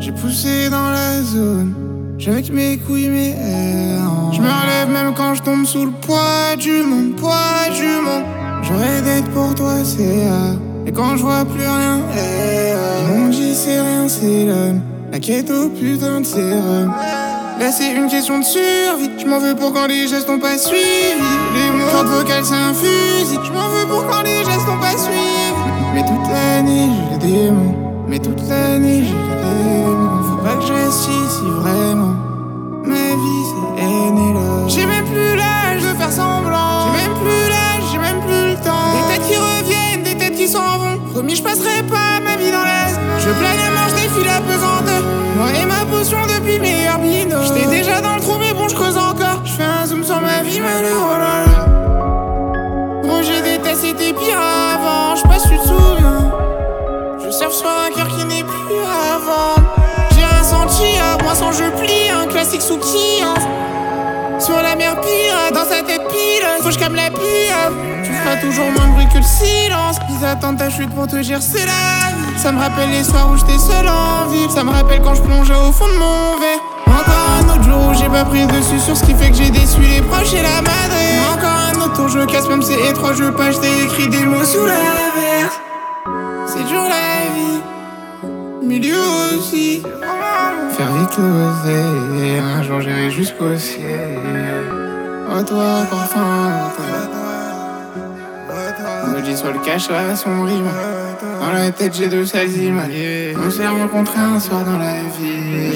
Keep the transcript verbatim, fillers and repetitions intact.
J'ai poussé dans la zone, j'avais que mes couilles mes airs. Je me relève même quand je tombe sous le poids du monde, poids du monde. J'aurais d'être pour toi, c'est là. Et quand je vois plus rien, eh, ils m'ont dit c'est rien, c'est l'homme. La quête au putain de sérum. Là c'est une question de survie. Je m'en veux pour quand les gestes n'ont pas suivi. Les mots cordes vocales c'est un fusil. Je m'en veux pour quand les gestes n'ont pas suivi. Mais toute l'année j'ai le démon. Mais toute l'année j'ai le démon. Faut pas que je reste ici vraiment. Ma vie c'est haine et là. J'ai même plus l'âge de faire semblant. J'ai même plus l'âge, j'ai même plus le temps. Des têtes qui reviennent, des têtes qui s'en vont. Promis je passerai pas ma vie dans l'est. Je plane et mange des fils à pesanteur. Moi et ma potion depuis le meilleur binôme. J'étais déjà dans le trou mais bon je creuse encore. Je fais un zoom sur ma vie malheureux, oh là là. Gros j'ai des tests, c'était pire avant. J'sais pas si tu te souviens. Je surfe sur un cœur qui n'est plus avant. J'ai un senti à moi sans je plie. Un classique sous qui hein. Sur la mer pirate, dans sa tête pile. Faut que je calme la pire. Tu feras toujours moins de bruit que le silence. Ils attendent ta chute pour te dire c'est la vie. Ça me rappelle les soirs où j'étais seul en ville. Ça me rappelle quand je plongeais au fond de mon verre. Encore un autre jour où j'ai pas pris dessus sur ce qui fait que j'ai déçu les proches et la madre. Encore un autre tour, je casse même c'est étroit. Je pas, je t'ai écrit des mots sous la verse. C'est dur la vie, milieu aussi. Faire vite l'oser, un jour j'irai jusqu'au ciel. Oh toi, parfum, on me dit sur le cache à son rime. Dans la tête j'ai deux sales images. On s'est rencontrés un soir dans la vie.